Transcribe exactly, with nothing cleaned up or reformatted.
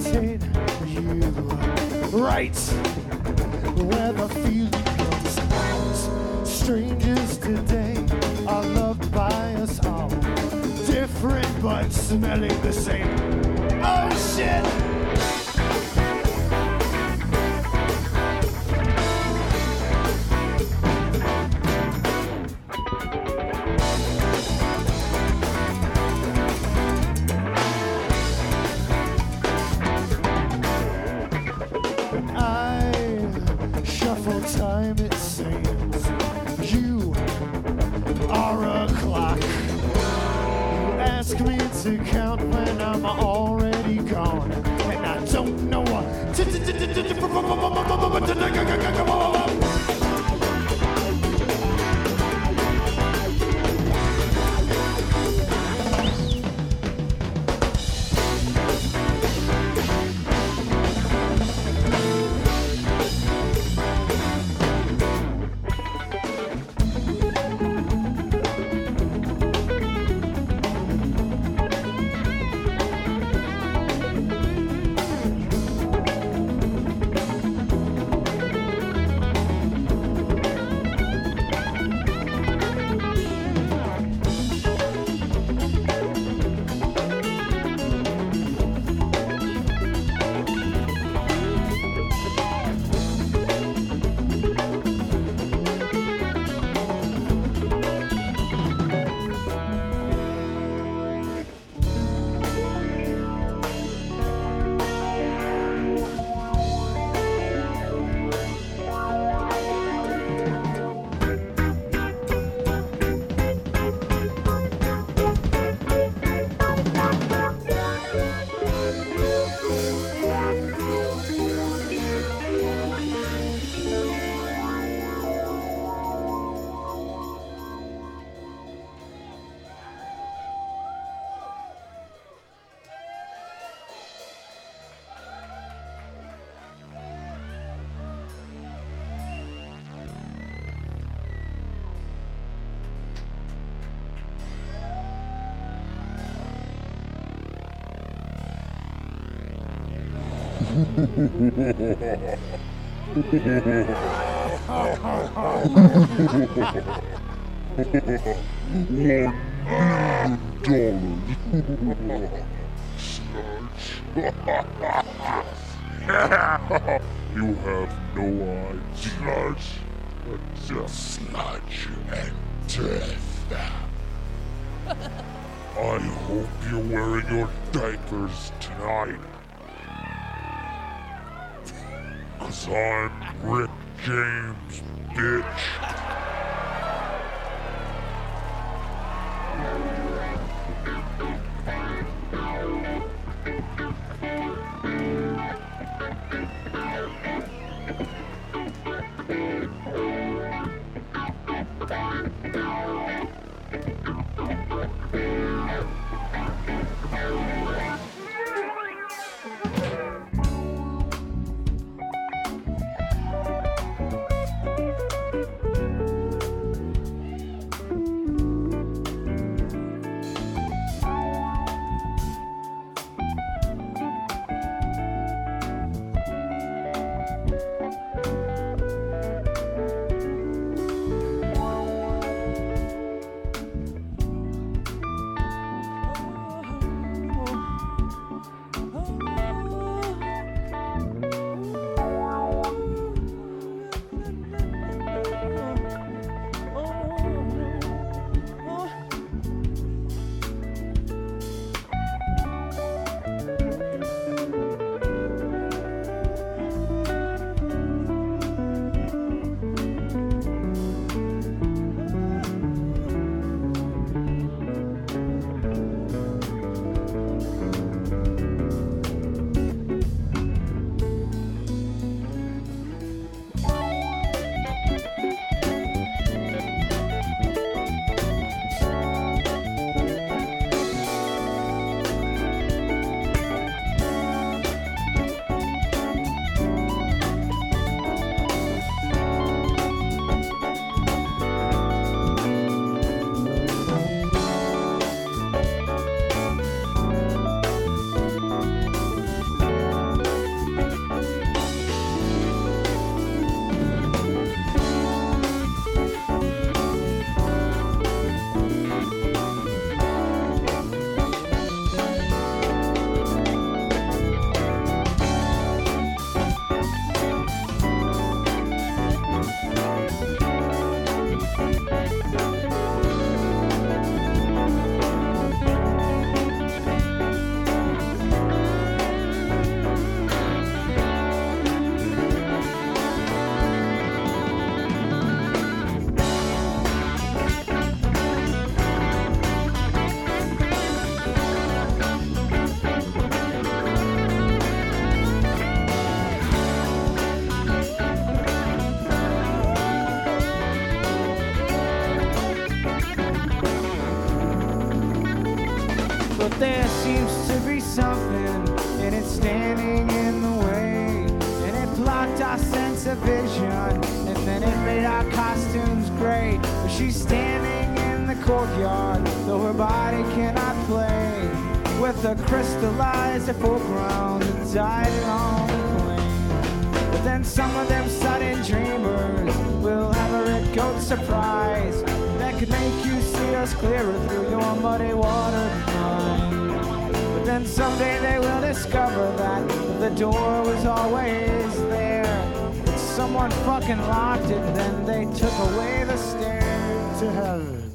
hesitate, you right where the feeling comes out. Strangers today are loved by us all, different but smelling the same. Oh shit! Time it seems you are a clock. You ask me to count when I'm already gone, and I don't know what. You have no idea. Just sludge and death. I hope you're wearing your diapers tonight. Cause I'm Rick James, bitch. a vision, and then it made our costumes great. But she's standing in the courtyard, though her body cannot play with a crystallized full ground and died on the plane. But then some of them sudden dreamers will have a red coat surprise that could make you see us clearer through your muddy water mind. But then someday they will discover that the door was always there, but someone fucking locked it, then they took away the stairs to heaven.